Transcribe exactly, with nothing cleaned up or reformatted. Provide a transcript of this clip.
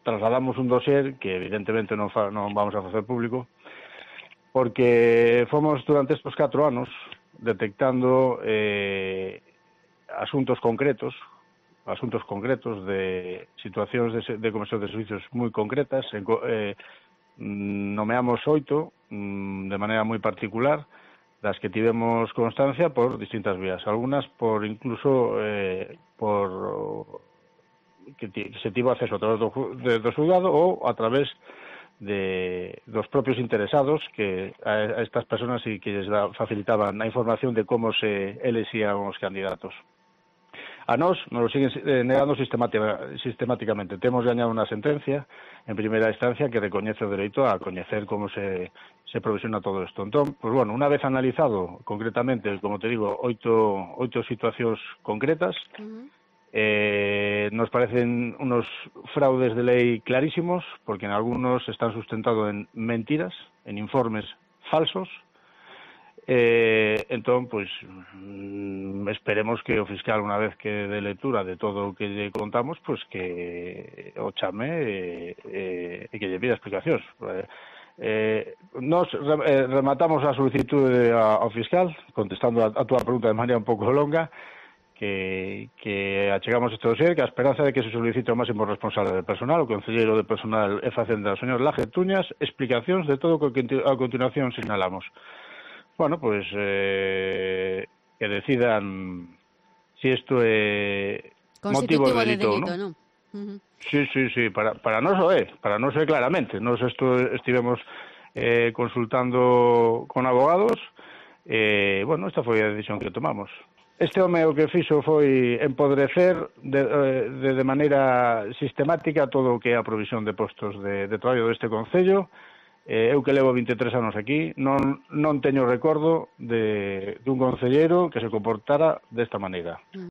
trasladamos un dossier que evidentemente non, fa, non vamos a facer público, porque fomos durante estes catro anos detectando eh, asuntos concretos, asuntos concretos de situacións de, de comisión de servicios moi concretas, en, eh, nomeamos oito de maneira moi particular, das que tivemos constancia por distintas vías, algunas por incluso eh, por que, que se tivo acceso a través do, de, do xulgado ou a través de dos propios interesados que a, a estas personas e que les da, facilitaban a información de como se elexían os candidatos. A nós nos lo siguen negando sistemática, sistemáticamente. Temos gañado unha sentencia en primeira instancia que recoñece o dereito a coñecer como se, se provisiona todo isto. Entón, pues bueno, unha vez analizado concretamente, como te digo, oito, oito situacións concretas, uh-huh. eh, nos parecen unos fraudes de lei clarísimos, porque en algunos están sustentados en mentiras, en informes falsos. Eh, entón, pois, mm, esperemos que o fiscal, unha vez que dé lectura de todo o que lle contamos, pois que o chame e, e, e que lle pida explicacións. Eh, nos eh, rematamos a solicitude ao fiscal, contestando a, a túa pregunta de maneira un pouco longa, que, que achegamos este dossier, que a esperanza de que se solicite ao máximo responsable del personal, o concelleiro de personal e facenda, o señor Laje Tuñas, explicacións de todo o que a continuación sinalamos. Bueno, pues eh, que decidan si esto é motivo de delito, delito, ¿no? ¿no? Uh-huh. Sí, sí, sí, para, para nos o é, para nos é claramente. Nos esto estivemos eh, consultando con abogados, e, eh, bueno, esta foi a decisión que tomamos. Este home o que fixo foi empodrecer de, de, de maneira sistemática todo o que é a provisión de postos de, de traballo deste concello. Eh, eu que levo vinte e tres anos aquí, non, non teño recordo de, de un concelleiro que se comportara desta maneira.